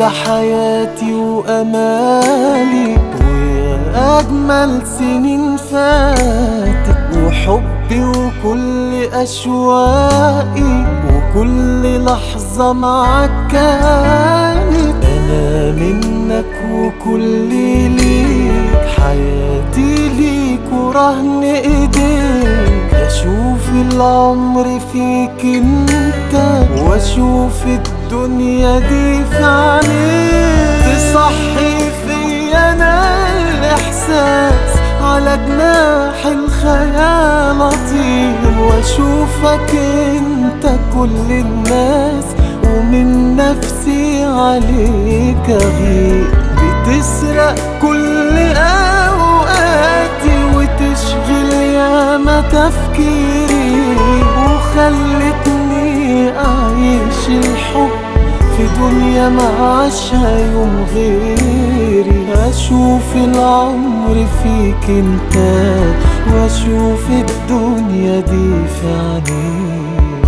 أحلى حياتي وأمالي، ويا أجمل سنين فاتت، وحبي وكل أشواقي وكل لحظة معاك كانت. أنا منك وكلي ليك، حياتي ليك ورهن إيديك. أشوف العمر فيك انت، وأشوف الدنيا دي في عينيك. تصحي فيا أنا الإحساس، على جناح الخيال أطير، وأشوفك انت كل الناس، ومن نفسي عليك أغير. بتسرق كل أوقاتي وتشغل ياما تفكيري، وخلتني أعيش الحب في دنيا معاشها يوم غيري. أشوف العمر فيك انت، وأشوف الدنيا دي في عينيك.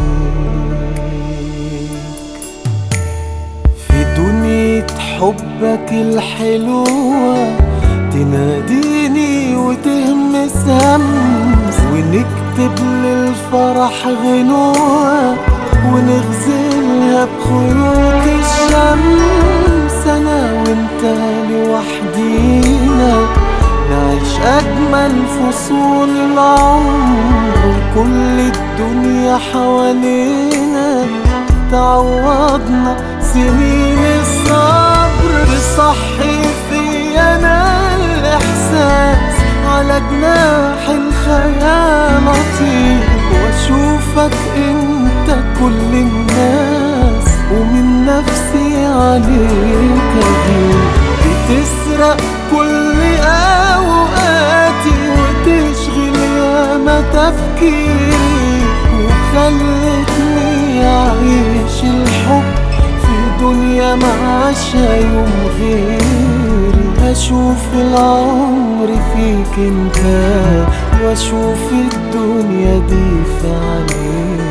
في دنيا حبك الحلوة تناديني وتهمس همس، ونكتب للفرح غنوة ونغزلها بخيوط الشمس. أنا وانت لوحدينا نعيش أجمل فصول العمر، وكل الدنيا حوالينا تعوضنا سنين الصبر. تصحي فيا أنا الإحساس، على جناح الخيال أطير، وأشوفك انت كل الناس، ومن نفسي عليك أغير. بتسرق كل أوقاتي وتشغل ياما تفكيري، وخلتني أعيش الحب في دنيا معاشها يوم غيري. أشوف العمر فيك انت، وأشوف الدنيا دي في عينيك.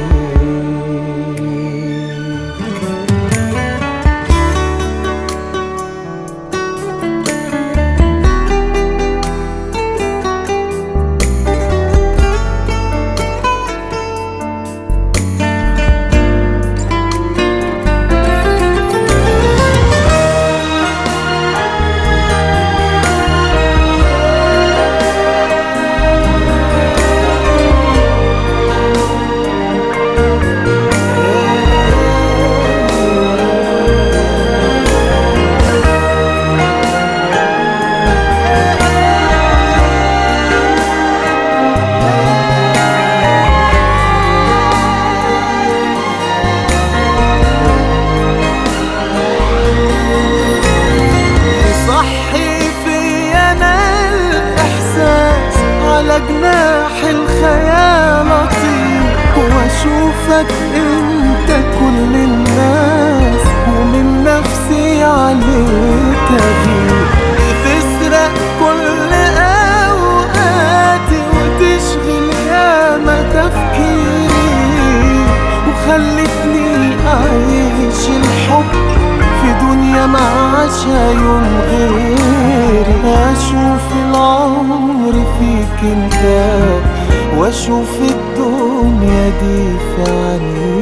جناح الخيال أطير، وأشوفك انت كل الناس، ومن نفسي عليك أغير. بتسرق كل أوقاتي وتشغل ياما تفكيري، وخلتني أعيش الحب في دنيا معاشها يوم غيري. أشوف العمر فيك انت، وأشوف الدنيا دي في عينيك.